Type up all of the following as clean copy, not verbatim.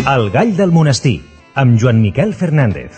El gall del monestir, amb Joan Miquel Fernández.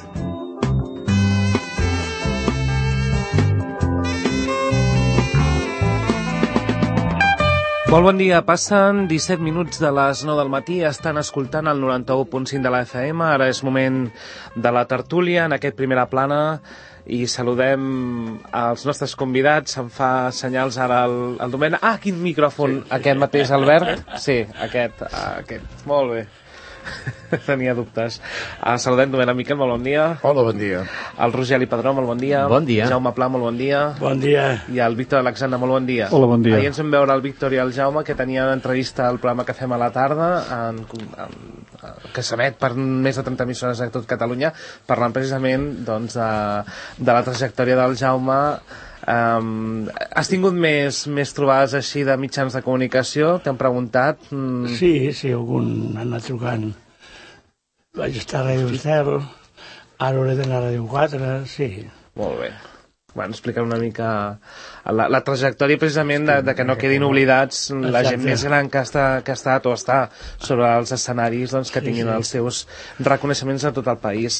Molt bon dia, passen 17 minuts de les 9 del matí, estan escoltant el 91.5 de la FM, ara és moment de la tertúlia en aquest Primera Plana i saludem els nostres convidats, em fa senyals ara el Domènec. Ah, quin micròfon, sí. Aquest mateix, Albert? Sí, aquest, molt bé. Tenia dubtes. Saludem Domènec Miquel, molt bon dia. Hola, bon dia. El Rogeli Padró, molt bon dia. Bon dia. Jaume Pla, molt bon dia. Bon dia. I el Víctor Alexandre, molt bon dia. Hola, bon dia. Ahir ens vam veure el Víctor i el Jaume, que tenien entrevista al programa que fem a la tarda, que s'emet per més de 30 emissores a tot Catalunya, parlant precisament doncs, de la trajectòria del Jaume. Has tingut més trobades així de mitjans de comunicació? T'han preguntat? Sí, algun ha anat trucant. Vaig estar a Ràdio Estel, ara hauré d'anar a Ràdio 4, sí. Molt bé. Bueno, explicar una mica la trajectòria precisament de que no quedin oblidats la gent més gran que ha estat o està sobre els escenaris, doncs, que tinguin els seus reconeixements a tot el país.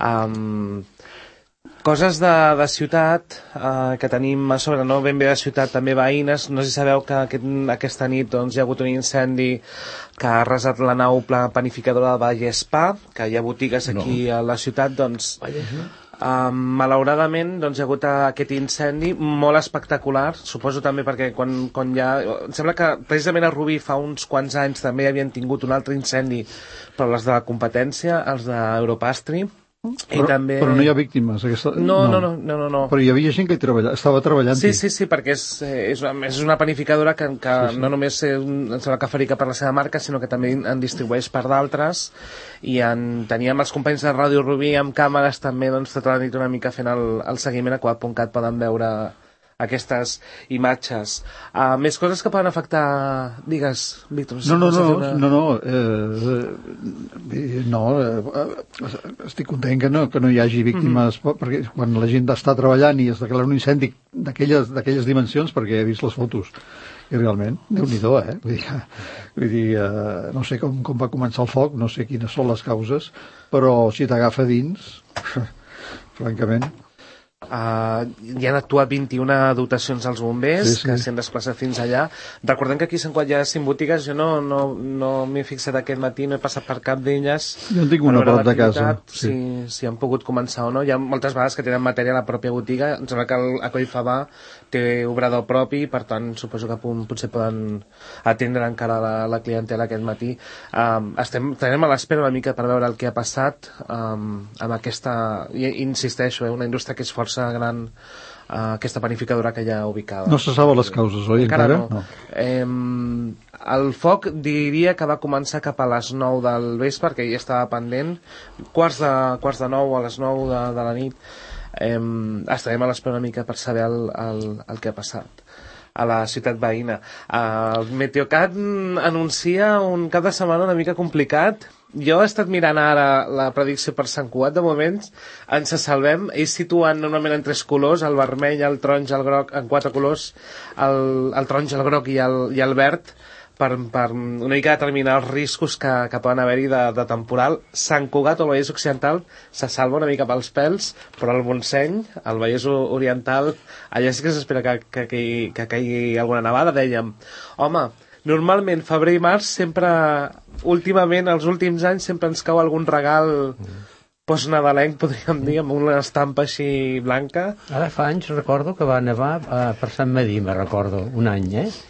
Coses de ciutat que tenim a sobre, no ben bé de ciutat, també veïnes. No sé si sabeu que aquesta nit doncs, hi ha hagut un incendi que ha arrasat la nau panificadora de Vallespa, que hi ha botigues aquí a la ciutat, doncs... malauradament doncs, hi ha hagut aquest incendi molt espectacular, suposo també perquè quan hi ha... Em sembla que precisament a Rubí fa uns quants anys també havien tingut un altre incendi, però les de la competència, els d'Europastri. Però no hi ha víctimes. No. Però hi havia gent que estava treballant. Sí, perquè és una panificadora que no només em sembla que fabrica per la seva marca, sinó que també en distribueix per d'altres, i teníem els companys de Ràdio Rubí amb càmeres també, doncs, tota la nit una mica fent el seguiment. A Quat.cat poden veure aquestes imatges. Més coses que poden afectar... Digues, Víctor. Estic content que no hi hagi víctimes, perquè quan la gent està treballant i es declara un incendi d'aquelles dimensions, perquè he vist les fotos, i realment, Déu-n'hi-do, Vull dir, no sé com va començar el foc, no sé quines són les causes, però si t'agafa dins, francament... hi han actuat 21 dotacions als bombers, que s'han desplaçat fins allà. Recordem que aquí a Sant Cugat hi ha 5 botigues. Jo no m'he fixat aquest matí, no he passat per cap d'elles. Jo en tinc una a prop de casa. Si han pogut començar o no. Hi ha moltes vegades que tenen matèria a la pròpia botiga. Em sembla que a Collfabà té obrador propi, per tant suposo que potser poden atendre encara la clientela aquest matí. Tenim a l'espera una mica per veure el que ha passat amb aquesta, insisteixo, una indústria que és força gran, aquesta panificadora que hi ha ubicada. No se saben les causes, oi? Encara no. El foc diria que va començar cap a les 9 del vespre, perquè ja estava pendent, quarts de 9 a les 9 de la nit. Estarem a l'espera una mica per saber el que ha passat a la ciutat veïna. El Meteocat anuncia un cap de setmana una mica complicat. Jo he estat mirant ara la predicció per Sant Cugat. De moment ens salvem. Ells situen normalment en 3 colors, el vermell, el taronja, el groc, en 4 colors, el taronja, el groc i el verd, per una mica determinar els riscos que poden haver-hi de temporal. Sant Cugat o el Vallès Occidental se salva una mica pels pèls, però el Montseny, el Vallès Oriental, allà sí que s'espera que caigui alguna nevada. Dèiem, home, normalment febrer i març sempre, últimament, els últims anys, sempre ens cau algun regal postnadalenc, podríem dir, amb una estampa així blanca. Ara fa anys recordo que va nevar per Sant Medir, me recordo, un any,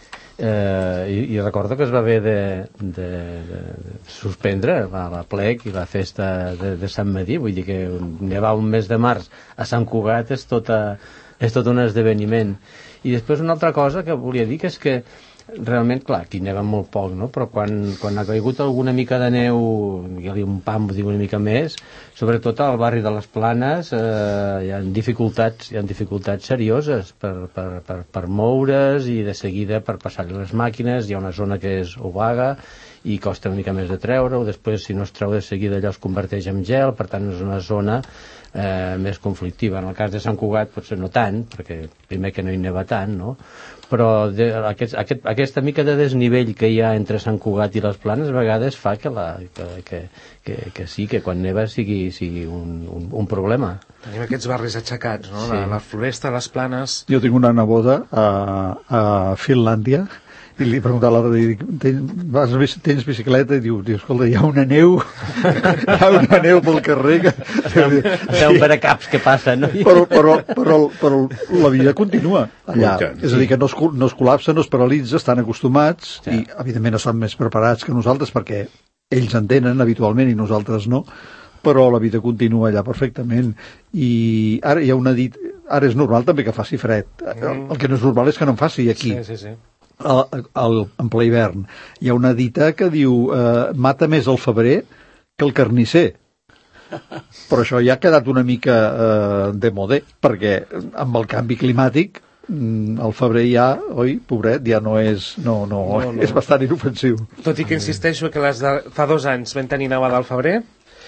i recordo que es va haver de suspendre la plec i la festa de Sant Medir. Vull dir que nevar un mes de març a Sant Cugat és tot un esdeveniment. I després una altra cosa que volia dir, que és que realment, clar, aquí neva molt poc, no? Però quan ha caigut alguna mica de neu, un pam, dic una mica més, sobretot al barri de les Planes, hi ha dificultats serioses per moure's, i de seguida per passar-hi les màquines. Hi ha una zona que és obaga i costa una mica més de treure-ho. Després, si no es treu de seguida, allò es converteix en gel. Per tant, és una zona més conflictiva. En el cas de Sant Cugat potser no tant, perquè primer que no hi neva tant, no? Però aquesta mica de desnivell que hi ha entre Sant Cugat i les Planes a vegades fa que sí, que quan neva sigui un problema. Tenim aquests barris aixecats, no? Sí. La Floresta, les Planes... Jo tinc una neboda a Finlàndia i li he preguntat a l'hora, tens bicicleta? I diu, escolta, hi ha una neu pel carrer que... Deu per a caps que passa, no? Però la vida continua allà. És a dir, que no es col·lapsa, no es paralitza, estan acostumats i, evidentment, estan més preparats que nosaltres perquè ells en tenen habitualment i nosaltres no, però la vida continua allà perfectament. I ara hi ha ara és normal també que faci fred. El que no és normal és que no en faci aquí. Sí. En ple hivern. Hi ha una dita que diu mata més el febrer que el carnisser. Però això ja ha quedat una mica de modé, perquè amb el canvi climàtic el febrer ja, oi, pobret, ja no és... No. És bastant inofensiu. Tot i que insisteixo que fa 2 anys vam tenir nevada al febrer,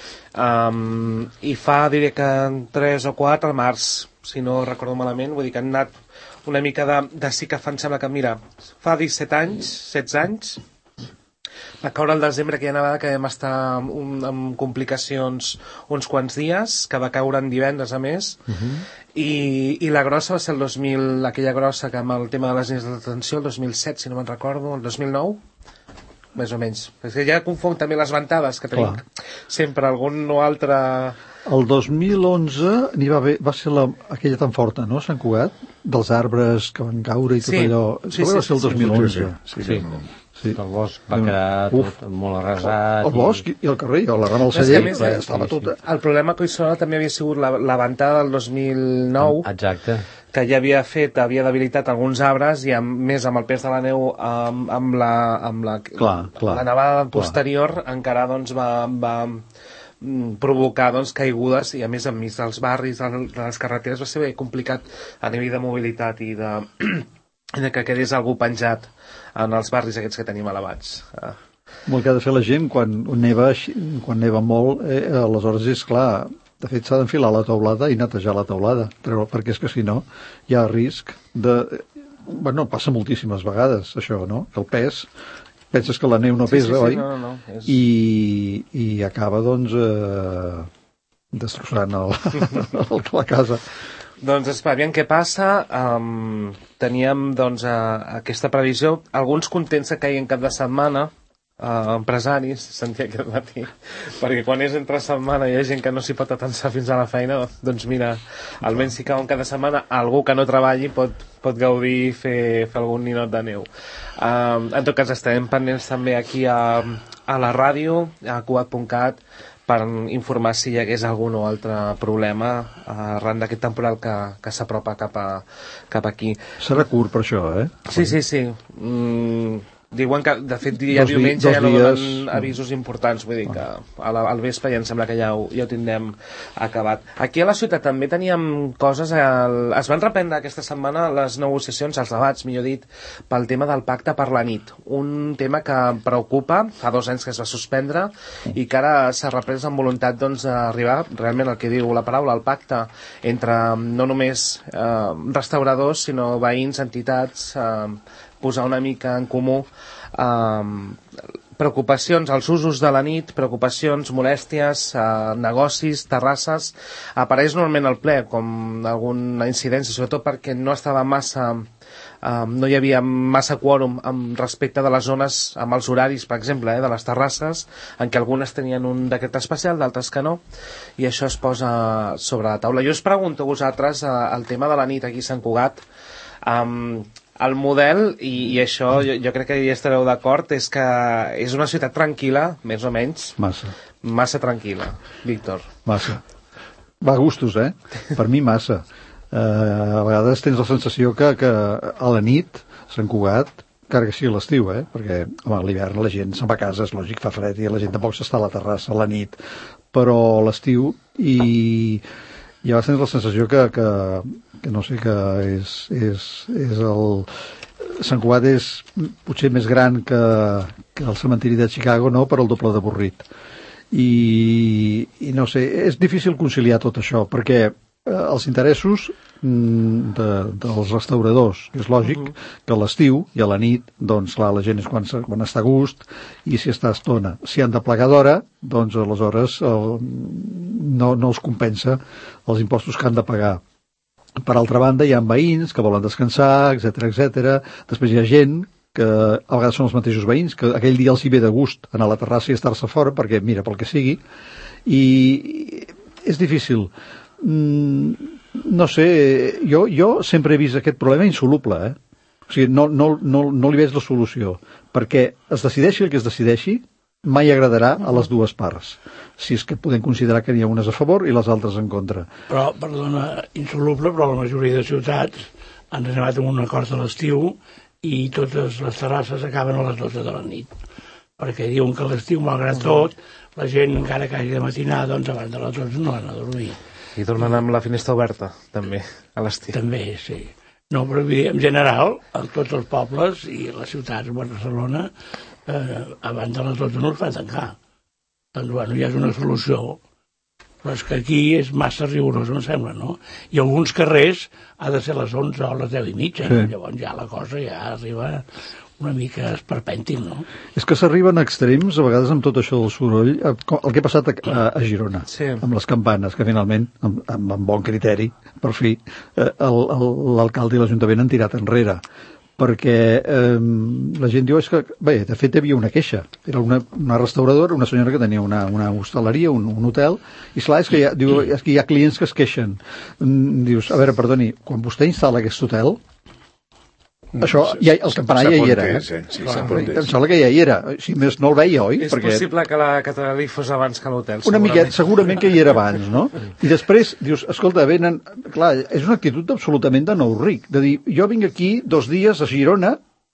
i fa, diré que 3 o 4 al març, si no recordo malament, vull dir que han anat una mica de sí que fan, sembla que, mira, fa 16 anys, va caure el desembre aquella nevada que vam estar amb complicacions uns quants dies, que va caure en divendres a més, i la grossa va ser el 2000, aquella grossa que amb el tema de les línies de detenció, el 2007, si no me'n recordo, el 2009, més o menys. Perquè ja confon també les ventades que tenim. Sempre algun o altre... El 2011 n'hi va haver, va ser aquella tan forta, no, Sant Cugat? Dels arbres que van caure i tot allò. Sí, va ser el 2011. Sí. El bosc va quedar tot molt arrasat. El bosc i el carrer, la rama del celler, estava tota... El problema que també havia sigut la ventada del 2009. Exacte. Que ja havia debilitat alguns arbres i més amb el pes de la neu amb la nevada posterior encara doncs va provocar caigudes i a més enmig dels barris, de les carreteres va ser complicat a nivell de mobilitat i de que quedés algú penjat en els barris aquests que tenim elevats. El que ha de fer la gent quan neva molt, aleshores és clar, de fet s'ha d'enfilar la teulada i netejar la teulada, perquè és que si no hi ha risc de... Bueno, passa moltíssimes vegades això, no? Que el pes... Penses que la neu no pesa, oi? No, I acaba, doncs, destrossant la casa. Doncs, aviam què passa. Teníem, doncs, aquesta previsió. Alguns contents que caien cap de setmana, empresaris, sentia aquest matí, perquè quan és entre setmana hi ha gent que no s'hi pot atensar fins a la feina, doncs mira, almenys si cau en cada setmana algú que no treballi pot gaudir i fer algun ninot de neu. En tot cas estarem pendents també aquí a la ràdio, a cugat.cat, per informar si hi hagués algun o altre problema arran d'aquest temporal que s'apropa cap aquí. Serà curt per això, eh? Sí. Diuen que, de fet, ja diumenge ja no donen avisos importants, vull dir que al vespre ja em sembla que ja ho tindrem acabat. Aquí a la ciutat també teníem coses... Es van reprendre aquesta setmana les negociacions, els debats, millor dit, pel tema del pacte per la nit. Un tema que preocupa, fa 2 anys que es va suspendre, i que ara s'ha reprès amb voluntat d'arribar, realment el que diu la paraula, el pacte entre no només restauradors, sinó veïns, entitats... posar una mica en comú preocupacions, els usos de la nit, preocupacions, molèsties, negocis, terrasses. Apareix normalment al ple com alguna incidència, sobretot perquè no estava massa... no hi havia massa quòrum respecte de les zones amb els horaris, per exemple, de les terrasses, en què algunes tenien un decret especial, d'altres que no, i això es posa sobre la taula. Jo us pregunto a vosaltres el tema de la nit aquí a Sant Cugat. El model, i això jo crec que hi estareu d'acord, és que és una ciutat tranquil·la, més o menys. Massa tranquil·la. Víctor. Massa. Va a gustos, eh? Per mi massa. A vegades tens la sensació que a la nit, Sant Cugat, encara que sigui l'estiu, perquè a l'hivern la gent se'n va a casa, és lògic, fa fred i la gent tampoc s'està a la terrassa a la nit, però l'estiu i ja vas tenir la sensació que no sé, que és el... Sant Cugat és potser més gran que el cementiri de Chicago, no?, per el doble d'avorrit. i no sé, és difícil conciliar tot això, perquè els interessos dels restauradors, que és lògic que a l'estiu i a la nit, doncs clar, la gent és quan està a gust i si està a estona. Si han de plegar d'hora, doncs aleshores no els compensa els impostos que han de pagar. Per altra banda, hi ha veïns que volen descansar, etc. Després hi ha gent que a vegades són els mateixos veïns, que aquell dia els hi ve de gust anar a la terrassa i estar-se fora, perquè mira, pel que sigui, i és difícil. No sé, jo sempre he vist aquest problema insoluble, O sigui, no li veig la solució, perquè es decideixi el que es decideixi, mai agradarà a les dues parts, si és que podem considerar que n'hi ha unes a favor i les altres en contra. Però, perdona, insoluble, però la majoria de ciutats han arribat a un acord a l'estiu i totes les terrasses acaben a les 12 de la nit, perquè diuen que a l'estiu, malgrat tot, la gent, encara que hagi de matinar, doncs abans de les 12 no van a dormir. I tornen amb la finestra oberta, també, a l'estiu. També, sí. No, però en general, en tots els pobles i les ciutats, Barcelona, abans de les 12 no es fa tancar. Doncs, bueno, ja és una solució. Però és que aquí és massa rigorós, em sembla, no? I alguns carrers ha de ser a les 11 o a les 10 i mitja. Sí. Llavors ja la cosa ja arriba una mica esperpèntic, no? És que s'arriben a extrems, a vegades amb tot això del soroll, el que ha passat a Girona, sí. Amb les campanes, que finalment, amb bon criteri, per fi, l'alcalde i l'Ajuntament han tirat enrere. Perquè la gent diu que, bé, de fet hi havia una queixa, era una restauradora, una senyora que tenia una hostaleria, un hotel, i esclar, és que hi ha clients que es queixen. Dius, a veure, perdoni, quan vostè instal·la aquest hotel, això, el campanar ja hi era. Sí, em sembla que ja hi era. Si més no el veia, oi? És possible que la catedral hi fos abans que l'hotel. Una miqueta, segurament que hi era abans, no? I després dius, escolta, venen... Clar, és una actitud absolutament de nou ric. De dir, jo vinc aquí 2 dies a Girona,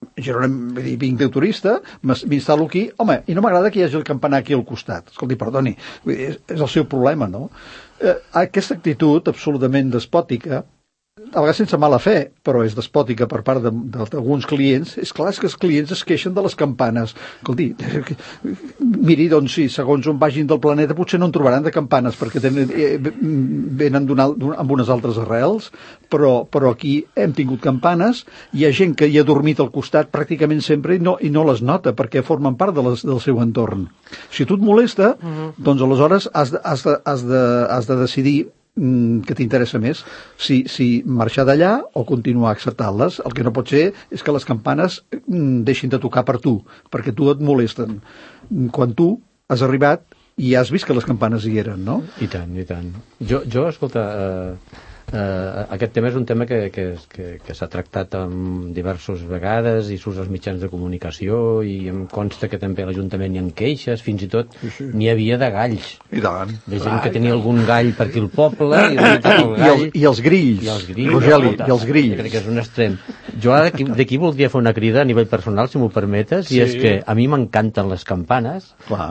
vinc de turista, m'instal·lo aquí, home, i no m'agrada que hi hagi el campanar aquí al costat. Escolti, perdoni, és el seu problema, no? Aquesta actitud absolutament despòtica, a vegades sense mala fe, però és despòtica per part d'alguns clients. És clar que els clients es queixen de les campanes. Escolti, miri, doncs, si segons on vagin del planeta potser no en trobaran de campanes, perquè venen amb unes altres arrels, però aquí hem tingut campanes, hi ha gent que hi ha dormit al costat pràcticament sempre i no les nota, perquè formen part del seu entorn. Si tu et molesta, doncs aleshores has de decidir que t'interessa més, si marxar d'allà o continuar acceptant-les. El que no pot ser és que les campanes deixin de tocar per tu, perquè tu et molesten. Quan tu has arribat i has vist que les campanes hi eren, no? I tant, i tant. Jo escolta, aquest tema és un tema que s'ha tractat diverses vegades i surts als mitjans de comunicació i em consta que també a l'Ajuntament hi ha queixes, fins i tot n'hi havia de galls. I tant. De gent que tenia algun gall per aquí al poble i els grills, Rogeli, i els grills. Crec que és un extrem. Jo ara d'aquí voldria fer una crida a nivell personal, si m'ho permetes, i és que a mi m'encanten les campanes.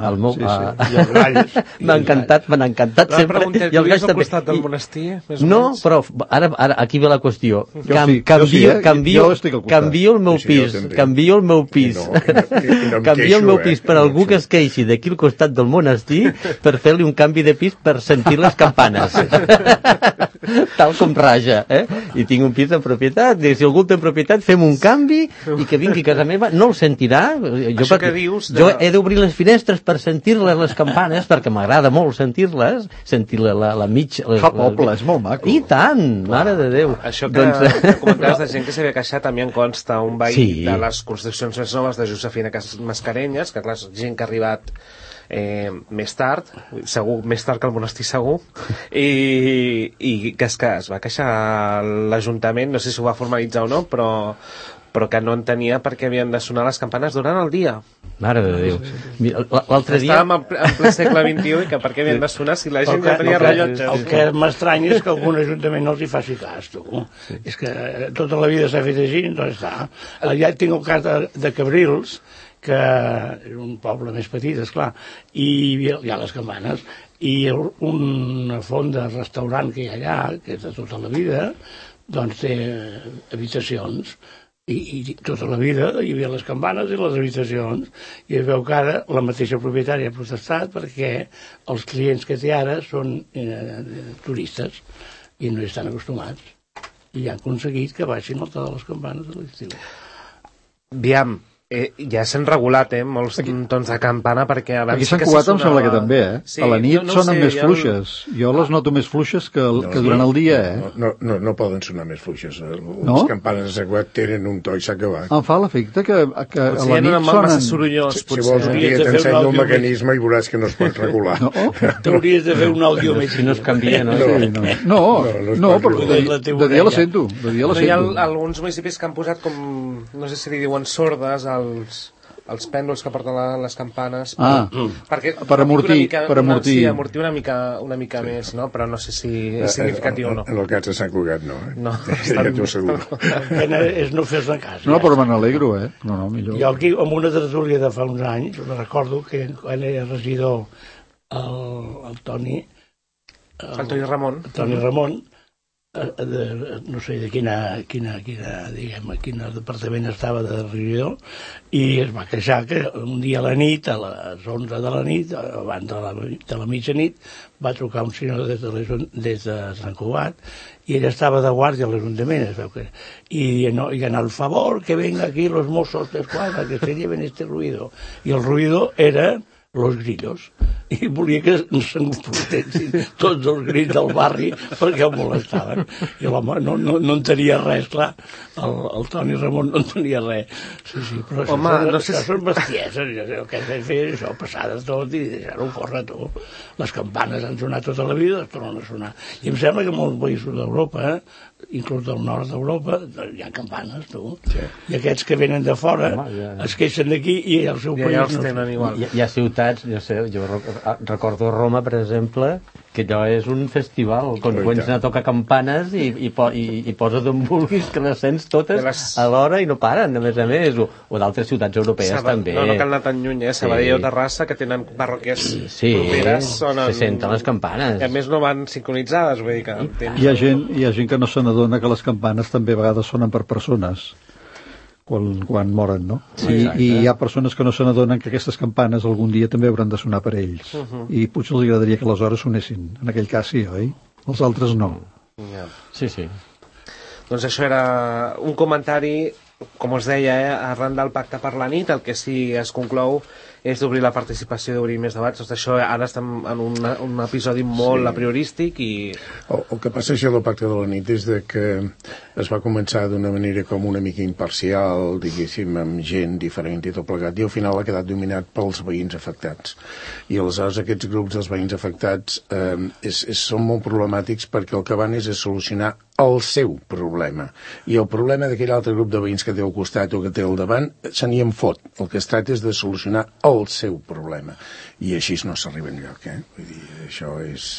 M'han encantat sempre. La pregunta, tu vius al costat del monestir? No, però ara aquí ve la qüestió. Canvio el meu pis. Canvio el meu pis. Canvio el meu pis per algú que es queixi d'aquí al costat del monestir per fer-li un canvi de pis per sentir les campanes. Tal com raja, I tinc un pis en propietat. Si algú té en propietat, fem un canvi i que vingui a casa meva. No el sentirà. Jo he d'obrir les finestres per sentir-les, les campanes, perquè m'agrada molt sentir-les, sentir la mig... Fa poble, és molt maco. I tant, mare de Déu. Això que comentaves de gent que s'havia queixat, també em consta un veí de les construccions més noves de Josefina Mascarenyes, que clar, gent que ha arribat més tard, segur, més tard que el monestir segur, i que es va queixar l'Ajuntament, no sé si ho va formalitzar o no, però que no entenia per què havien de sonar les campanes durant el dia. Mare de Déu. L'altre dia... Estàvem en ple segle XXI i que per què havien de sonar si la gent ja tenia rellotges. El que m'estranya és que algun ajuntament no els hi faci cas, tu. És que tota la vida s'ha fet així, doncs està. Ja tinc el cas de Cabrils, que és un poble més petit, esclar, i hi ha les campanes, i una font de restaurant que hi ha allà, que és de tota la vida, doncs té habitacions, I tota la vida hi havia les campanes i les habitacions, i es veu que ara la mateixa propietària ha protestat perquè els clients que té ara són turistes i no hi estan acostumats, i han aconseguit que baixin el to de les campanes a l'estiu. Aviam, ja s'han regulat, molts tons de campana, perquè abans aquí Sant que Cugat em sonava... sembla que també, Sí, a la nit no sonen més ja fluixes. Jo les noto més fluixes que durant el dia, No poden sonar més fluixes. No? Les campanes de Sant Cugat tenen un to i s'ha acabat. Em fa l'efecte que a Potser la nit massa sonen... sorollós, Si vols un dia t'ensenyo el mecanisme i veuràs que no es pot regular. T'hauries de fer un àudio més... Si no es canvia, no? No, però de dia la sento. De dia la Però hi ha sento. alguns municipis que han posat com, no sé si li diuen sordes, els pèndols que porten les campanes perquè per amortir sí, amortir una mica més, no? Però no sé si és significatiu o no. En el cas de Sant Cugat no, No, ja t'ho asseguro. És no fer-ne cas. No, però me n'alegro, No, millor. Jo aquí, en una tertúlia de fa uns anys, recordo que quan era regidor el Toni... El Toni Ramon. Toni Ramon, no sé de quin departament estava de regidor, i es va queixar que un dia a la nit, a les 11 de la nit, abans de la mitjanit, va trucar un senyor des de Sant Cugat, i ell estava de guàrdia a l'Ajuntament, es veu que... I diuen, al favor, que venga aquí los Mossos d'Esquadra, que se lleven este ruido. I el ruido era los grillos, i volia que s'enfrontessin tots els grills del barri perquè el molestaven, i l'home no en tenia res, clar, el Toni Ramon no en tenia res. Sí, però això són bestieses, el que has de fer és això, passar de tot i deixar-ho córrer tot. Les campanes han sonat tota la vida, es tornen a sonar, i em sembla que molts països d'Europa, inclús del nord d'Europa, hi ha campanes, tu. Sí. I aquests que venen de fora es queixen d'aquí i al seu país ja els tenen igual. Hi ha ciutats, jo recordo Roma, per exemple, que allò és un festival, quan comencen a tocar campanes i poses d'on vulguis, que les sents totes alhora i no paren, a més, o d'altres ciutats europees també. No cal anar tan lluny, Sabadell o Terrassa, que tenen parròquies properes, se senten les campanes. I a més no van sincronitzades, vull dir que... Hi ha gent que no se n'adona que les campanes també a vegades sonen per persones quan moren, no? I hi ha persones que no se n'adonen que aquestes campanes algun dia també hauran de sonar per ells. I potser els agradaria que les hores sonessin. En aquell cas sí, oi? Els altres no. Sí. Doncs això era un comentari, com us deia, arran del Pacte per la nit. El que sí es conclou és d'obrir la participació, d'obrir més debats. Tot això, ara estem en un episodi molt apriorístic i... El que passa això del Pacte de la nit és que es va començar d'una manera com una mica imparcial, diguéssim, amb gent diferent i tot plegat, i al final ha quedat dominat pels veïns afectats. I aleshores aquests grups dels veïns afectats són molt problemàtics perquè el que van és a solucionar el seu problema. I el problema d'aquell altre grup de veïns que té al costat o que té al davant, se n'hi en fot. El que es tracta és de solucionar el seu problema. I així no s'arriba enlloc, Vull dir, això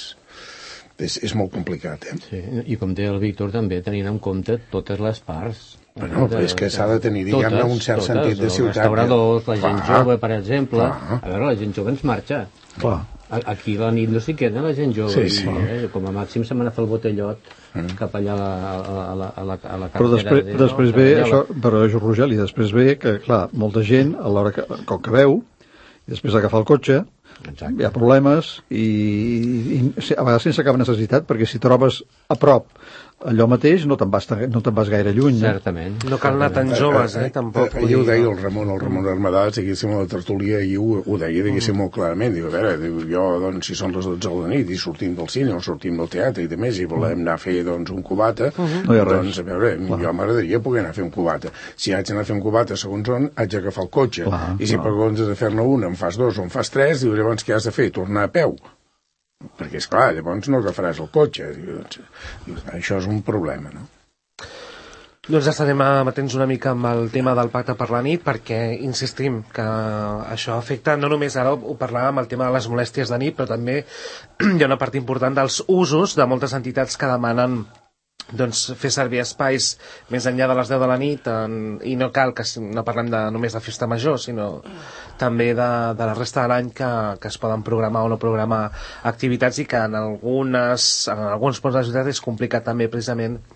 és molt complicat, Sí, i com deia el Víctor, també tenint en compte totes les parts. Bueno, és que s'ha de tenir, diguem-ne, un cert sentit de ciutat. Els restauradors, la gent jove, per exemple. A veure, la gent jove ens marxa. Aquí a la nit no s'hi queda la gent jove. Com a màxim se me n'ha fet el botellot cap allà a la carretera. Però després ve, però Rogeli, després ve que, clar, molta gent, a l'hora que veu, i després d'agafar el cotxe, hi ha problemes i a vegades sense cap necessitat, perquè si trobes a prop allò mateix no te'n vas gaire lluny. Certament. No cal anar tan joves, tampoc. Ahir ho deia el Ramon Armadàs, diguéssim, a la tertúlia, i ho deia, diguéssim, molt clarament. Diu, a veure, jo, doncs, si són les 12 de la nit i sortim del cine o sortim del teatre i de més, i volem anar a fer, doncs, un cubata, doncs, a veure, jo m'agradaria poder anar a fer un cubata. Si haig d'anar a fer un cubata segons on, haig d'agafar el cotxe. I si per comptes de fer-ne un em fas dos o em fas tres, diu, llavors què has de fer? Tornar a peu. Perquè, esclar, llavors no agafaràs el cotxe. Això és un problema, no? Doncs estarem amatents una mica amb el tema del Pacte per la nit, perquè insistim que això afecta, no només ara ho parlàvem, el tema de les molèsties de nit, però també hi ha una part important dels usos de moltes entitats que demanen fer servir espais més enllà de les 10 de la nit, i no cal que no parlem només de festa major, sinó també de la resta de l'any que es poden programar o no programar activitats, i que en alguns punts de la ciutat és complicat també precisament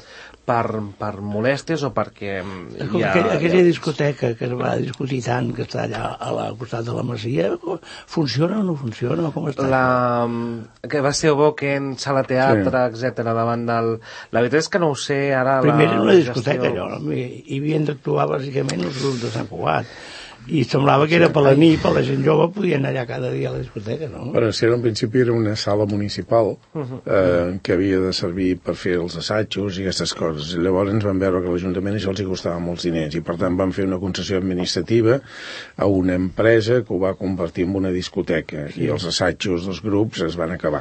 per molèsties o perquè aquella discoteca que es va discutir tant, que està allà al costat de la Masia, funciona o no funciona? Com està? Que va ser Boquen, sala teatre, etcètera, davant del... La veritat és que no ho sé, ara... Primer era una discoteca, allò, hi havien d'actuar bàsicament els grups de Sant Cugat. I semblava que era per la nit, per la gent jove podia anar allà cada dia a la discoteca, no? Però si en principi era una sala municipal que havia de servir per fer els assajos i aquestes coses. I llavors ens van veure que l'Ajuntament això els hi costava molts diners i per tant van fer una concessió administrativa a una empresa que ho va convertir en una discoteca i els assajos dels grups es van acabar.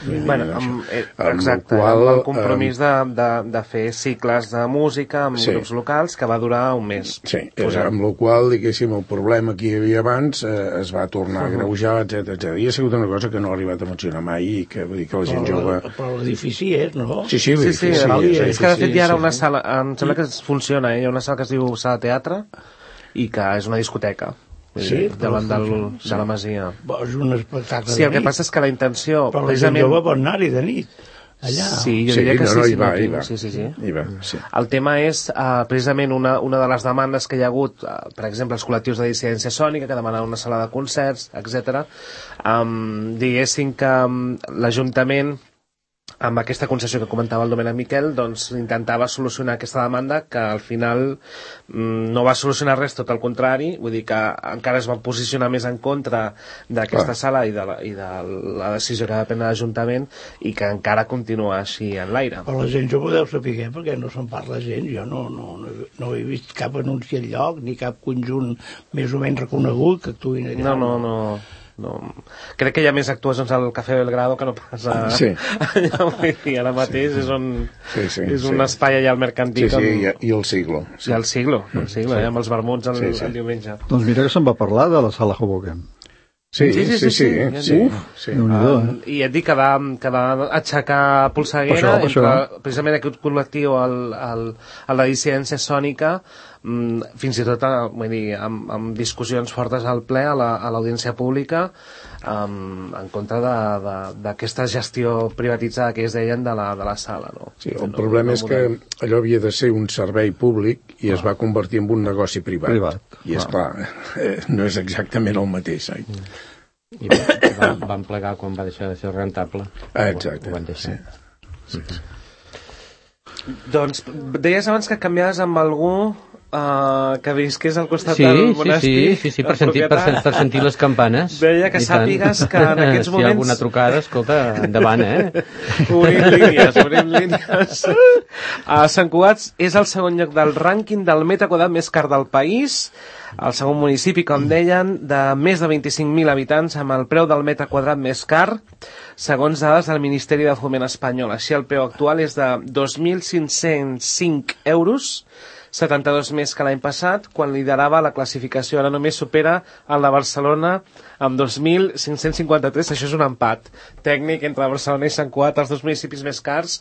Exacte, amb el compromís de fer cicles de música amb grups locals que va durar un mes. Sí, amb la qual, diguéssim, el problema que hi havia abans es va tornar a greujar, etc. I ha sigut una cosa que no ha arribat a funcionar mai i que vull dir que la gent jove... Però l'edifici és, no? Sí, és que de fet hi ha una sala, em sembla que funciona, hi ha una sala que es diu Sala Teatre i que és una discoteca. Davant de la Masia. És un espectacle el que passa és que la intenció... Però la gent jove pot anar-hi de nit. Allà. Sí, jo diria que sí. Hi va. El tema és, precisament, una de les demandes que hi ha hagut, per exemple, els col·lectius de dissidència sònica, que demanen una sala de concerts, etc. Diguéssim que l'Ajuntament, amb aquesta concessió que comentava el Domènec Miquel, doncs intentava solucionar aquesta demanda que al final no va solucionar res, tot el contrari, vull dir que encara es va posicionar més en contra d'aquesta sala i de la decisió que va prendre l'Ajuntament i que encara continua així en l'aire. Però la gent jo podeu saber perquè no se'n parla gent, jo no he vist cap anunci enlloc ni cap conjunt més o menys reconegut que actuïn allà. No. Crec que hi ha més actuacions al Cafè Belgrado que no pas allà, ara mateix és un espai allà al mercantil i el Siglo i el Siglo, amb els vermuts el diumenge. Doncs mira que se'n va parlar de la sala Hoboken. Sí. I et dic que va aixecar polseguera entre precisament aquest col·lectiu a la dissidència sònica, fins i tot amb discussions fortes al ple a l'audiència pública en contra d'aquesta gestió privatitzada que es deien de la sala. Sí, el problema és que allò havia de ser un servei públic i es va convertir en un negoci privat. I esclar, no és exactament el mateix. I van plegar quan va deixar de ser rentable. Exacte. Ho van deixar. Doncs deies abans que canviaves amb algú que visqués al costat del monestir. Sí, per sentir les campanes. Deia que sàpigues que en aquests moments... Si hi ha alguna trucada, escolta, endavant, Obrim línies. Sant Cugat és el segon lloc del rànquing del metre quadrat més car del país, el segon municipi, com deien, de més de 25.000 habitants, amb el preu del metre quadrat més car, segons dades del Ministeri de Foment espanyol. Així, el preu actual és de 2.505 euros, 72 més que l'any passat, quan liderava la classificació. Ara només supera el de Barcelona amb 2.553. Això és un empat tècnic entre Barcelona i Sant Cugat, els dos municipis més cars.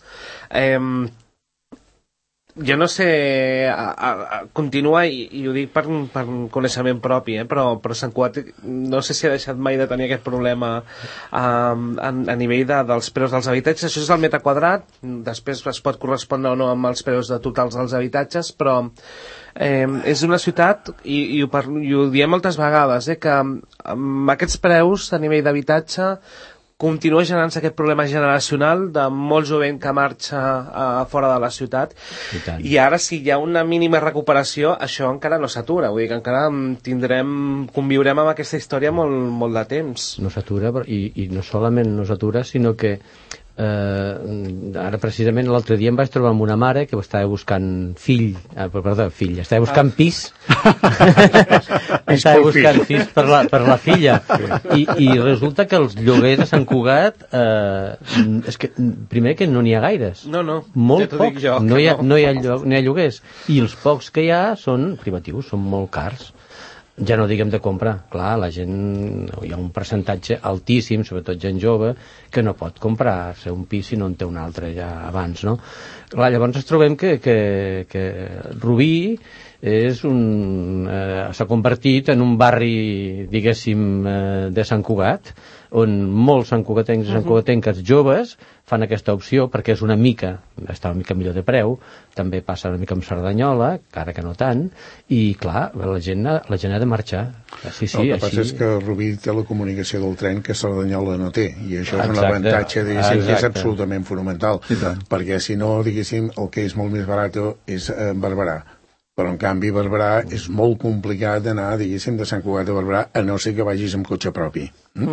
Jo no sé, continua, i ho dic per coneixement propi, però Sant Cugat no sé si ha deixat mai de tenir aquest problema a nivell dels preus dels habitatges. Això és el metre quadrat, després es pot correspondre o no amb els preus totals dels habitatges, però és una ciutat, i ho diem moltes vegades, que amb aquests preus a nivell d'habitatge continua generant-se aquest problema generacional de molt jovent que marxa fora de la ciutat, i ara si hi ha una mínima recuperació això encara no s'atura, vull dir que encara conviurem amb aquesta història molt de temps. No s'atura, i no solament no s'atura, sinó que ara precisament l'altre dia em vaig trobar amb una mare que estava buscant estava buscant pis estava buscant pis per la filla, i resulta que els lloguers a Sant Cugat és que primer que no n'hi ha gaires, molt pocs, no hi ha lloguers, i els pocs que hi ha són privatius, són molt cars. Ja no diguem de comprar, clar, la gent, hi ha un percentatge altíssim, sobretot gent jove, que no pot comprar-se un pis si no en té un altre ja abans, no? Clar, llavors ens trobem que Rubí s'ha convertit en un barri, diguéssim, de Sant Cugat, on molts santcugatencs i santcugatenques joves fan aquesta opció perquè és una mica millor de preu, també passa una mica amb Cerdanyola, encara que no tant, i clar, la gent ha de marxar. Sí, el que passa és que Rubí té la comunicació del tren que Cerdanyola no té, i això és un avantatge, diguéssim, que és absolutament fonamental, perquè si no, diguéssim, el que és molt més barat és Barberà. Però, en canvi, Barberà és molt complicat d'anar, diguéssim, de Sant Cugat a Barberà, a no ser que vagis amb cotxe propi.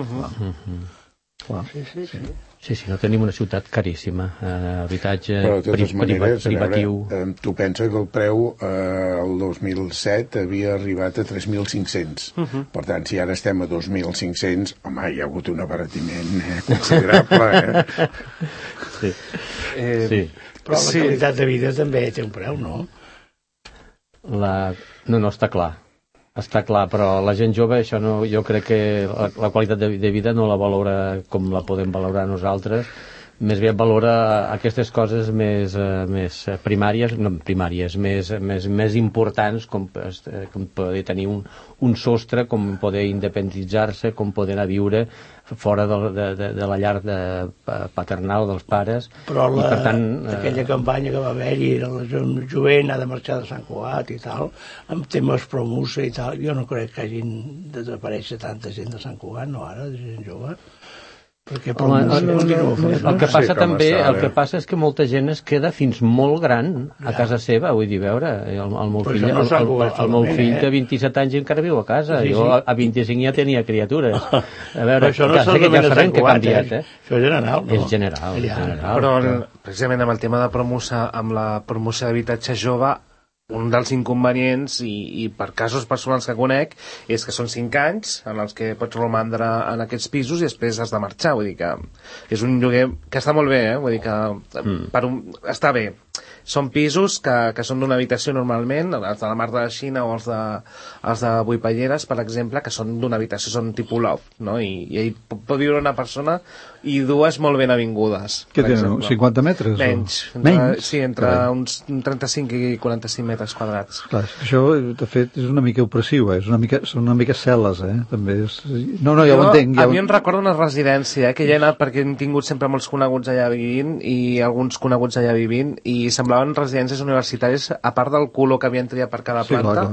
Sí, no tenim una ciutat caríssima, habitatge privatiu. Tu pensa que el preu el 2007 havia arribat a 3.500. Per tant, si ara estem a 2.500, home, hi ha hagut un abaratiment considerable. Sí. Però la qualitat de vida també té un preu, no? No, està clar. Està clar, però la gent jove, això no, jo crec que la qualitat de vida no la valora com la podem valorar nosaltres, més aviat valora aquestes coses més primàries, més importants, com poder tenir un sostre, com poder independitzar-se, com poder anar a viure fora de la llar paternal dels pares. Però aquella campanya que va haver-hi era la jovent ha de marxar de Sant Cugat i tal, amb temes promusa i tal, jo no crec que hagin de desaparèixer tanta gent de Sant Cugat, no ara, de gent jove. El que passa és que molta gent es queda fins molt gran a casa seva, vull dir, veure, el meu fill té 27 anys i encara viu a casa, jo a 25 ja tenia criatures. A veure, això no ja sabem que ha canviat, això és general, no? És general. Però precisament amb el tema de promoció, amb la promoció d'habitatge jove, un dels inconvenients, i per casos personals que conec, és que són 5 anys en els que pots romandre en aquests pisos i després has de marxar. Vull dir que és un lloguer que està molt bé, vull dir que està bé. Són pisos que són d'una habitació normalment, els de la Mar de la Xina o els de Vuipalleres, per exemple, que són d'una habitació, són tipus loft, no? I hi pot viure una persona i dues molt ben avingudes. Què tenen, 50 metres? Menys. Sí, entre uns 35 i 45 metres quadrats. Clar, això, de fet, és una mica opressiu, són una mica cel·les, també. No, ja ho entenc. A mi em recorda una residència, que ja he anat perquè hem tingut sempre molts coneguts allà vivint i alguns coneguts allà vivint, i semblaven residències universitàries, a part del color que havien triat per cada planta.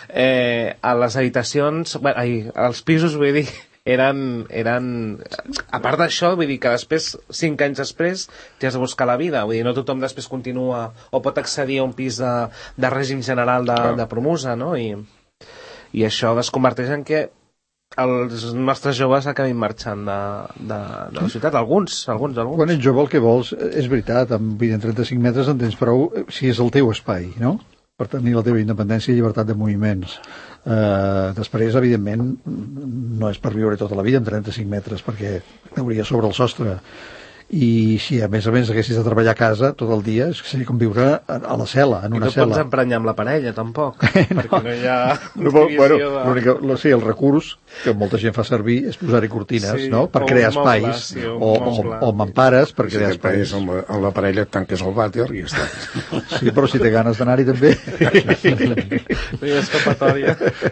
A les habitacions, als pisos, vull dir, eren a part d'això, vull dir que després, 5 anys després, t'has de buscar la vida, vull dir, no tothom després continua o pot accedir a un pis de règim general de promusa, no? I això es converteix en que els nostres joves acabin marxant de la ciutat, alguns. Quan ets jove el que vols, és veritat, amb 35 metres en tens prou si és el teu espai, no? Per tenir la teva independència i llibertat de moviments. Després, evidentment, no és per viure tota la vida amb 35 metres, perquè hauria sobre el sostre. I si a més haguessis de treballar a casa tot el dia, seria com viure a la cel·la, en una cel·la. I no pots emprenyar amb la parella, tampoc, perquè no hi ha... Sí, el recurs que molta gent fa servir és posar-hi cortines, no?, per crear espais, o mampares per crear espais. Amb la parella et tanques el vàter i ja està. Sí, però si té ganes d'anar-hi també. No hi ha escapatòria.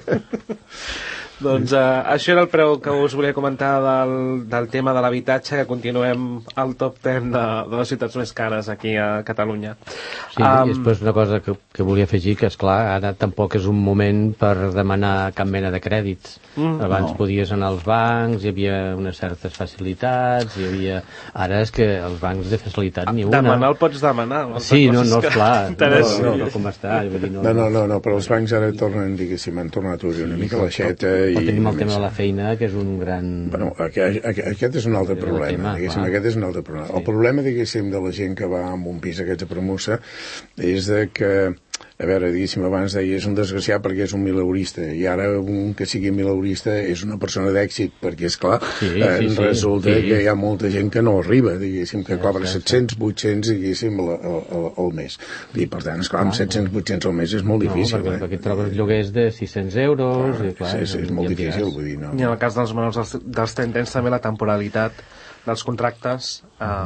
Doncs això era el preu que us volia comentar del tema de l'habitatge, que continuem al top 10 de les ciutats més cares aquí a Catalunya. Sí, i després una cosa que volia afegir, que esclar, ara tampoc és un moment per demanar cap mena de crèdits. Abans podies anar als bancs, hi havia unes certes facilitats, ara és que els bancs de facilitat ni una. Demanar el pots demanar. Sí, no, esclar, no com està. No, però els bancs ara tornen, diguéssim, han tornat a obrir una mica l'aixeta. Però tenim el tema de la feina, que és un gran... Bueno, aquest és un altre problema, diguéssim, aquest és un altre problema. El problema, diguéssim, de la gent que va amb un pis aquests a Premussa és de que, a veure, diguéssim, abans deia, és un desgraciat perquè és un mileurista, i ara un que sigui mileurista és una persona d'èxit, perquè, esclar, resulta que hi ha molta gent que no arriba, diguéssim, que cobra 700, 800, diguéssim, al mes. I, per tant, esclar, amb 700, 800 al mes és molt difícil. No, perquè trobes lloguers de 600 euros... Sí, és molt difícil, vull dir, no. I en el cas dels menors dels 30 anys també la temporalitat dels contractes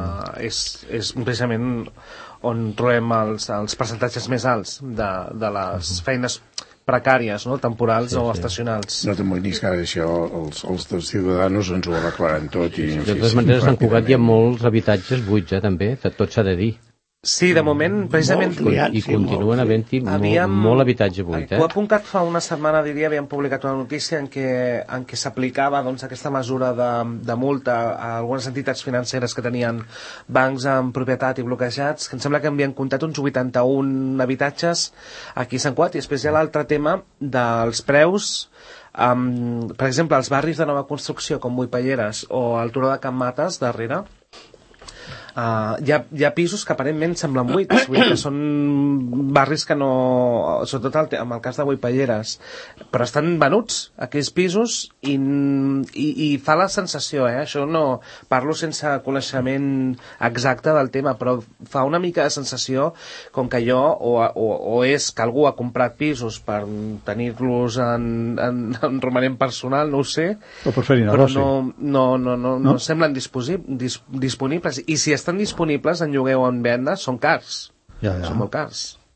és precisament on trobem els percentatges més alts de les feines precàries, no? Temporals o estacionals. No t'amoïnis que ara això els dels ciutadans ens ho aclaren tot. De totes maneres, a Sant Cugat hi ha molts habitatges buits, també, tot s'ha de dir. Sí, de moment, precisament... I continuen havent-hi molt habitatge buit. Coap.cat fa una setmana, diria, havíem publicat una notícia en què s'aplicava aquesta mesura de multa a algunes entitats financeres que tenien bancs en propietat i bloquejats, que em sembla que havien comptat uns 81 habitatges aquí a Sant Cugat, i després hi ha l'altre tema dels preus. Per exemple, els barris de nova construcció com Boipelleres o el Turó de Can Mates, darrere, hi ha pisos que aparentment semblen buits, vull dir que són barris que no, sobretot en el cas de Boipelleres, però estan venuts aquells pisos i fa la sensació, això no parlo sense coneixement exacte del tema, però fa una mica de sensació com que allò o és que algú ha comprat pisos per tenir-los en romanent personal, no ho sé, o per fer-hi negoci, però no semblen disponibles, i si estan disponibles en lloguer o en venda són cars, són molt cars.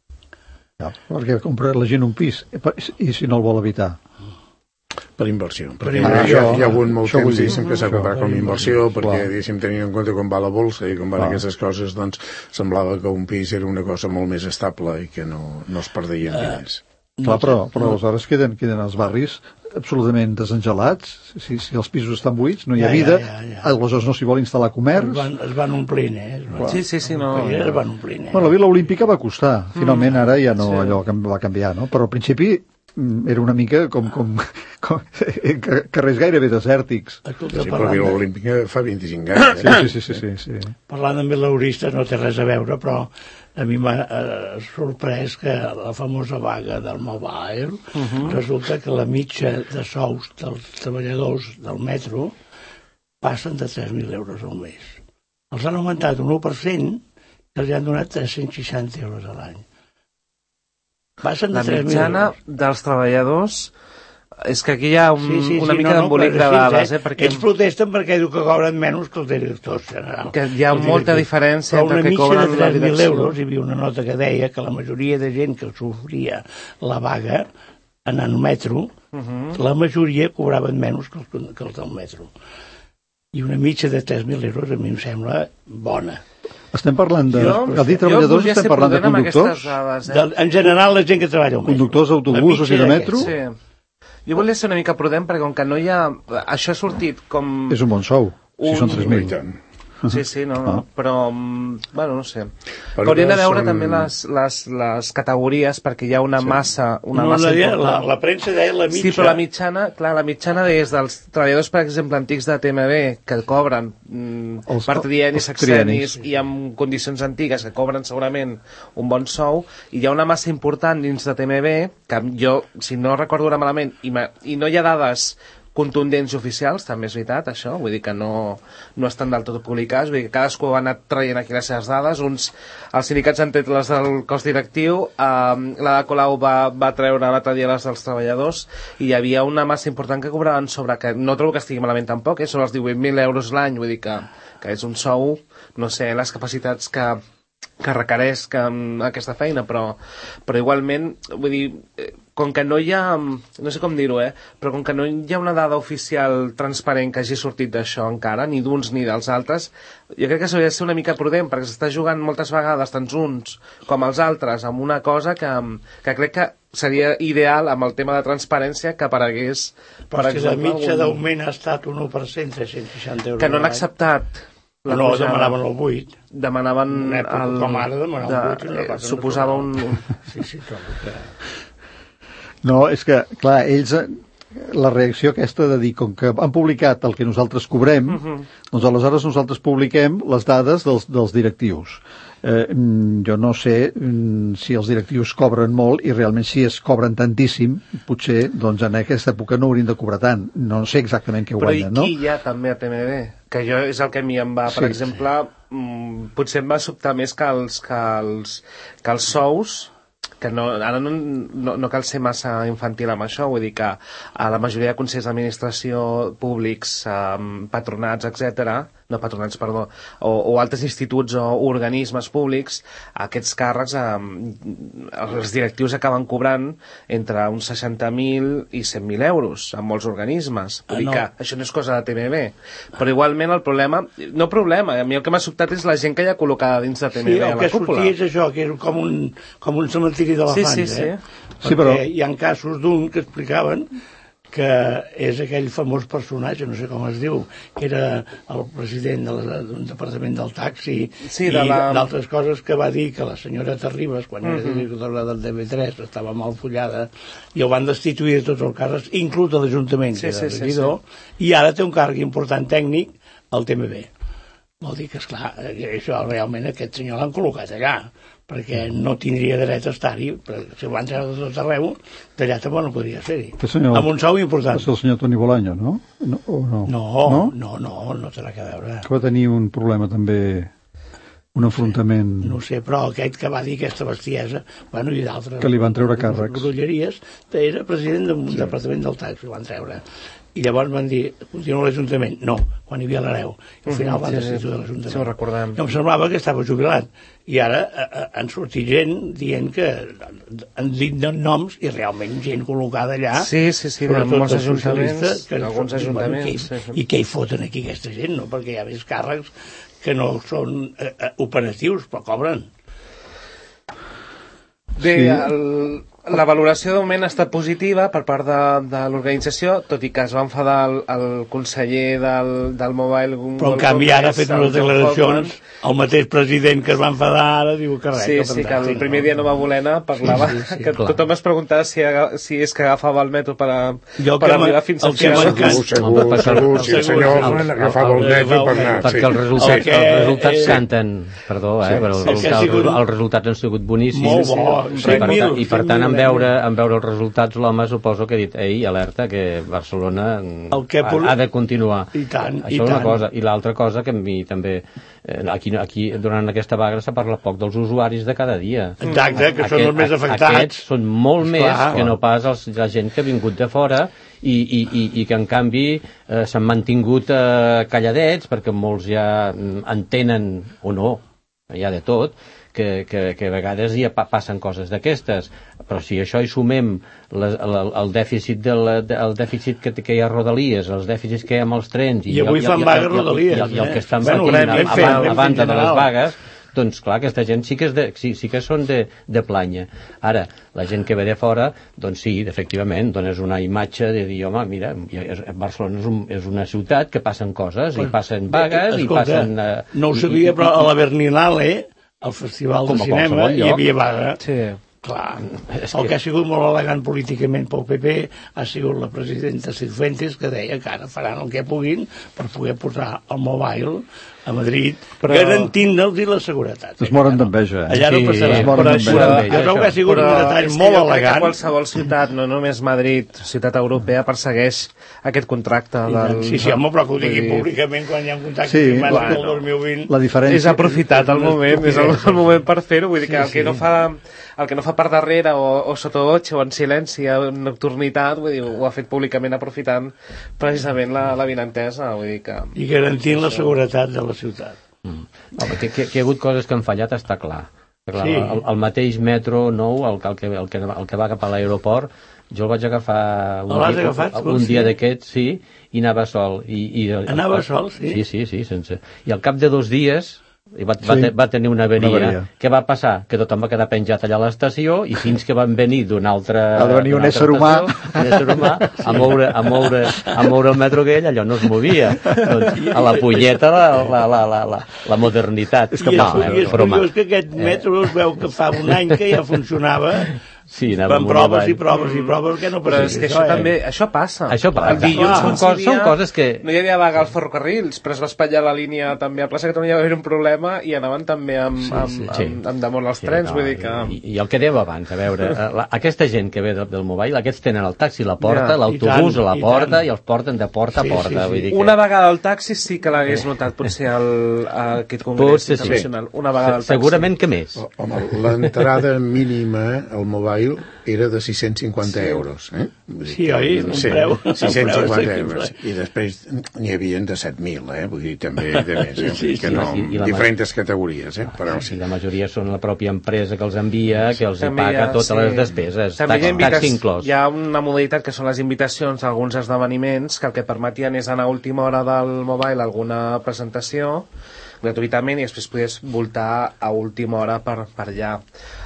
Perquè compra la gent un pis i si no el vol habitar per inversió. Hi ha hagut molt temps que s'ha comprat com a inversió, perquè tenint en compte com va la bolsa i com van aquestes coses, doncs semblava que un pis era una cosa molt més estable i que no es perdien diners. Clar, però aleshores queden els barris absolutament desengelats. Si els pisos estan buits, no hi ha vida, aleshores no s'hi vol instal·lar comerç. Es van omplint, Sí, no. Es van omplint, Bueno, la Vila Olímpica va costar, finalment ara ja no, allò va canviar, no? Però al principi era una mica com carrers gairebé desèrtics. Sí, però la Vila Olímpica fa 25 anys. Sí. Parlant amb mileuristes no té res a veure, però a mi m'ha sorprès que la famosa vaga del Mobile resulta que la mitja de sous dels treballadors del metro passen de 3.000 euros al mes. Els han augmentat un 1% que els han donat 360 euros a l'any. La mitjana dels treballadors és que aquí hi ha una mica d'embolic de dades, perquè ells protesten perquè diu que cobren menys que els directors generals. Que hi ha molta diferència entre el que cobren la direcció. Però una mitja de 3.000 euros, hi havia una nota que deia que la majoria de gent que sofria la vaga en el metro, la majoria cobraven menys que els del metro. I una mitja de 3.000 euros a mi em sembla bona. Estem parlant de... Al dir treballadors estem parlant de conductors? En general, la gent que treballa al metro. Conductors d'autobusos i de metro? Sí. Jo volia ser una mica prudent perquè com que no hi ha... Això ha sortit com... És un bon sou, si són 3.000. Sí, però, bueno, no sé. Haurien de veure també les categories perquè hi ha una massa important. La premsa deia la mitja. Sí, però la mitjana és dels treballadors, per exemple, antics de TMB, que cobren per triennis, sexennis i amb condicions antigues, que cobren segurament un bon sou, i hi ha una massa important dins de TMB, que jo, si no recordo malament, i no hi ha dades contundents i oficials, també és veritat, això, vull dir que no estan del tot publicats, vull dir que cadascú ha anat traient aquí les seves dades, els sindicats han tret les del cos directiu, la de Colau va treure l'altre dia les dels treballadors, i hi havia una massa important que cobraven sobre, que no trobo que estigui malament tampoc, sobre els 18.000 euros l'any, vull dir que és un sou, no sé, les capacitats que requereix aquesta feina, però igualment, vull dir, com que no hi ha, no sé com dir-ho, però com que no hi ha una dada oficial transparent que hagi sortit d'això encara, ni d'uns ni dels altres, jo crec que s'hauria de ser una mica prudent, perquè s'està jugant moltes vegades, tant uns com els altres, amb una cosa que crec que seria ideal amb el tema de transparència que aparegués... Però si la mitja d'augment ha estat un 1%, 360 euros. Que no han acceptat... No, demanaven el 8. Demanaven... Com ara demanaven el 8. Suposava un... Sí, trobo que... No, és que, clar, ells... La reacció aquesta de dir, com que han publicat el que nosaltres cobrem, doncs aleshores nosaltres publiquem les dades dels directius. Jo no sé si els directius cobren molt i realment si es cobren tantíssim, potser doncs en aquesta època no haurien de cobrar tant. No sé exactament què guanyen, no? Però i qui hi ha també a TMB? Que jo és el que a mi em va, per exemple, potser em va sobtar més que els sous, que ara no cal ser massa infantil amb això, vull dir que a la majoria de consells d'administració públics, patronats, etc., no patronats, perdó, o altres instituts o organismes públics, aquests càrrecs, els directius acaben cobrant entre uns 60.000 i 100.000 euros en molts organismes. Vull dir que això no és cosa de TMB. Però igualment el problema, a mi el que m'ha sobtat és la gent que hi ha col·locada dins de TMB a la cúpula. Sí, el que sortia és això, que és com un cementiri d'elefants, Sí, però hi ha casos d'un que explicaven que és aquell famós personatge, no sé com es diu, que era el president d'un departament del taxi i d'altres coses, que va dir que la senyora Terribas, quan era directora del TV3, estava mal follada i el van destituir de tots els càrrecs, inclús de l'Ajuntament, que era regidor, i ara té un càrrec important tècnic al TMB. Vol dir que, esclar, això realment aquest senyor l'han col·locat allà, perquè no tindria dret a estar-hi, perquè si el van treure de tot arreu, d'allà també no podria ser-hi. Amb un sou important. És el senyor Toni Bolaño, no? No té res a veure. Que va tenir un problema també, un enfrontament... No sé, però aquest que va dir aquesta bestiesa, bueno, i d'altres... Que li van treure càrrecs. Grolleries, era president d'un departament del taxi, li van treure. I llavors van dir, continua l'Ajuntament. No, quan hi havia l'hereu. I al final van destituir de l'Ajuntament. Sí, ho recordem. Em semblava que estava jubilat. I ara han sortit gent dient que han dit noms i realment gent col·locada allà. Sí, en molts ajuntaments. Alguns ajuntaments. I què hi foten aquí aquesta gent, no? Perquè hi ha més càrrecs que no són operatius, però cobren. Bé, la valoració de moment ha estat positiva per part de l'organització, tot i que es va enfadar el conseller del Mobile. Però en canvi ara ha fet unes declaracions, el mateix president que es va enfadar ara diu que res. Sí, que el primer dia no va voler anar, parlava, que tothom es preguntava si és que agafava el metro per arribar fins al final. Segur, si el senyor agafava el metro per anar. Perquè els resultats canten, perdó, però els resultats han sigut boníssims. I per tant, en veure els resultats, l'home suposo que ha dit, alerta, que Barcelona ha de continuar. Això és una cosa. I l'altra cosa, que a mi també, aquí durant aquesta vaga s'ha parlat poc dels usuaris de cada dia. Exacte, que són els més afectats. Aquests són molt més que no pas la gent que ha vingut de fora i que en canvi s'han mantingut calladets, perquè molts ja entenen, o no, hi ha de tot, que a vegades ja passen coses d'aquestes, però si això hi sumem el dèficit que hi ha a Rodalies, els dèficits que hi ha amb els trens i avui fan vaga Rodalies i el que estan fent a banda de les vagues, doncs clar, aquesta gent sí que són de planya. Ara, la gent que ve de fora, doncs sí, efectivament, dones una imatge de dir, home, mira, Barcelona és una ciutat que passen coses, i passen vagues, i passen... No ho sabia, però a la Berlinale, al Festival de Cinema, hi havia vaga. Sí. Clar, el que ha sigut molt elegant políticament pel PP ha sigut la presidenta Cifuentes, que deia que ara faran el que puguin per poder posar el Mobile a Madrid, garantint-los la seguretat. Es moren d'enveja. Allà no passarà. Jo trobo que ha sigut un detall molt elegant. Qualsevol ciutat, no només Madrid, ciutat europea, persegueix aquest contracte. Sí, home, però que ho digui públicament quan hi ha un contracte firmat el 2020. És aprofitat el moment, és el moment per fer-ho. Vull dir que el que no fa per darrere o sottovoce o en silenci en nocturnitat, vull dir, ho ha fet públicament aprofitant precisament la vinentesa, vull dir que... I garantint la seguretat de la ciutat. Que hi ha hagut coses que han fallat està clar. El mateix metro nou, el que va cap a l'aeroport, jo el vaig agafar un dia d'aquests, sí, i anava sol. Anava sol, sí? Sí, sense... I al cap de 2 dies va tenir una avaria. Què va passar? Que tothom va quedar penjat allà a l'estació i fins que van venir d'un altre... Ha de venir un ésser humà a moure el metro aquell, allò no es movia. Doncs a la punyeta la modernitat. I és curiós que aquest metro es veu que fa un any que ja funcionava. Sí, van proves i proves, que no passa. Però és que això passa. El dilluns són coses que... No hi havia vaga als ferrocarrils, però es va espatllar la línia també a plaça Catalunya, va haver un problema i anaven també amb damunt els trens, vull dir que... I el que dèiem abans, a veure, aquesta gent que ve del Mobile, aquests tenen el taxi a la porta, l'autobús a la porta i els porten de porta a porta. Una vegada al taxi sí que l'hagués notat, potser aquest congrés internacional. Una vegada al taxi. Segurament que més. Home, l'entrada mínima al Mobile mòbil era de 650 euros. Sí, oi? Un preu. 650 euros. I després n'hi havia de 7.000, vull dir, també de més. Que no, diferents categories, però sí. La majoria són la pròpia empresa que els envia, que els paga totes les despeses. Hi ha una modalitat que són les invitacions a alguns esdeveniments que el que permetien és anar a última hora del mobile a alguna presentació gratuïtament i després podies voltar a última hora per allà.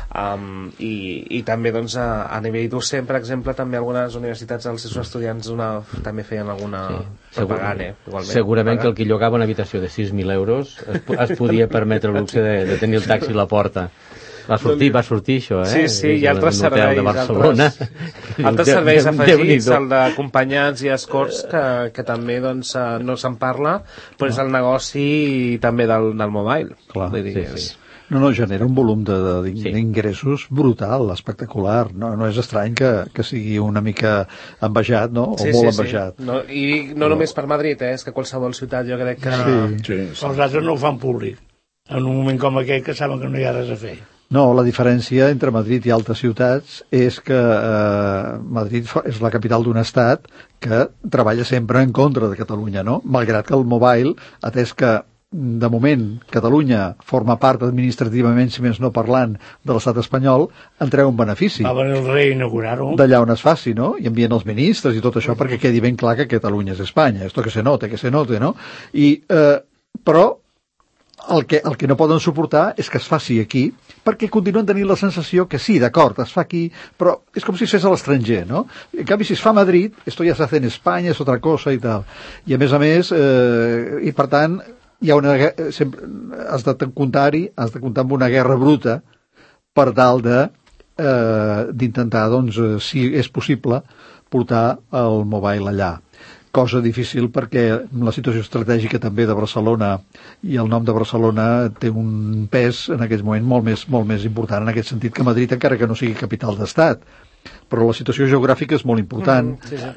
I també doncs, a nivell docent, per exemple, també algunes universitats els seus estudiants també feien alguna pagant, igualment. Segurament que el que llogava una habitació de 6.000 euros es podia permetre el luxe de tenir el taxi a la porta. Va sortir això, Sí, i altres serveis de Barcelona. Altres serveis afegits, el d'acompanyants i escorts, que també doncs, no se'n parla, però és el negoci també del mobile. Clar, sí. No, genera un volum d'ingressos brutal, espectacular. No és estrany que sigui una mica envejat, no? O molt envejat. No, i no només per Madrid, és que qualsevol ciutat jo crec que... Sí. Els altres no ho fan públic, en un moment com aquell que saben que no hi ha res a fer. No, la diferència entre Madrid i altres ciutats és que Madrid és la capital d'un estat que treballa sempre en contra de Catalunya, no? Malgrat que el mobile, atès que de moment Catalunya forma part administrativament, si més no parlant, de l'estat espanyol, en treu un benefici. Va venir el rei a inaugurar-ho. D'allà on es faci, no? I envien els ministres i tot això perquè quedi ben clar que Catalunya és Espanya. Esto que se note, no? Però el que no poden suportar és que es faci aquí, perquè continuen tenint la sensació que sí, d'acord, es fa aquí, però és com si es fes a l'estranger, no? En canvi, si es fa a Madrid, esto ya se hace en España, es otra cosa i tal. I a més, i per tant, hi ha sempre has de comptar amb una guerra bruta per tal d'intentar, doncs, si és possible, portar el mobile allà. Cosa difícil perquè la situació estratègica també de Barcelona i el nom de Barcelona té un pes en aquest moment molt més important en aquest sentit que Madrid, encara que no sigui capital d'estat. Però la situació geogràfica és molt important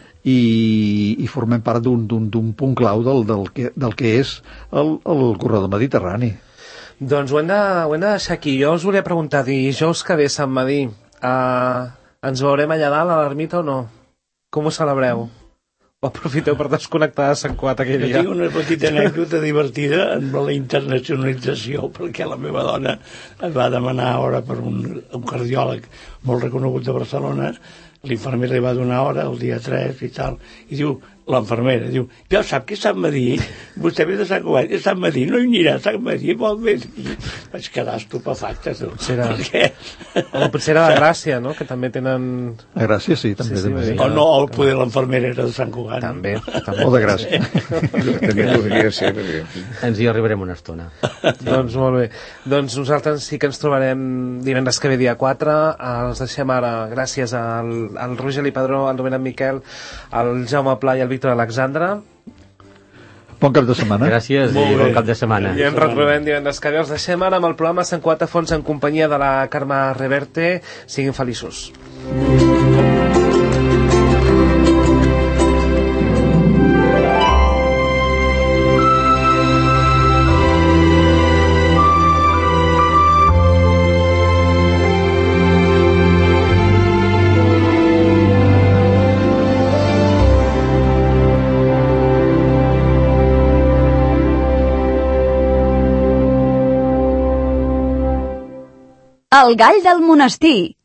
i formem part d'un punt clau del que és el corredor mediterrani. Doncs ho hem de deixar aquí. Jo us volia preguntar, dijous que ve Sant Madí, ens veurem allà dalt a l'ermita o no? Com ho celebreu? O aprofiteu per desconnectar de Sant Cugat aquell dia? Jo tinc una petita anècdota divertida amb la internacionalització, perquè la meva dona em va demanar hora per un cardiòleg molt reconegut de Barcelona. L'infermer li va donar hora el dia 3 i tal, i diu, l'enfermera, diu, ja sap que és Sant Madí, vostè ve de Sant Cugat, és Sant Madí, no hi anirà a Sant Madí, vol més. I vaig quedar estupefacte, tu. O potser era de Gràcia, no?, que també tenen... A Gràcia, sí, també. O no, o poder l'enfermera era de Sant Cugat. També. O de Gràcia. També podria ser. Ens hi arribarem una estona. Doncs molt bé. Doncs nosaltres sí que ens trobarem divendres que ve dia 4. Els deixem ara, gràcies al Roger Lipadró, al Domènec Miquel, al Jaume Pla i al Víctor Alexandre. Bon cap de setmana. Gràcies i bon cap de setmana. I ens retrobem divendres que ve. Els deixem ara amb el programa Sant Cugat a Fons en companyia de la Carme Reverte. Siguin feliços. El gall del monestir.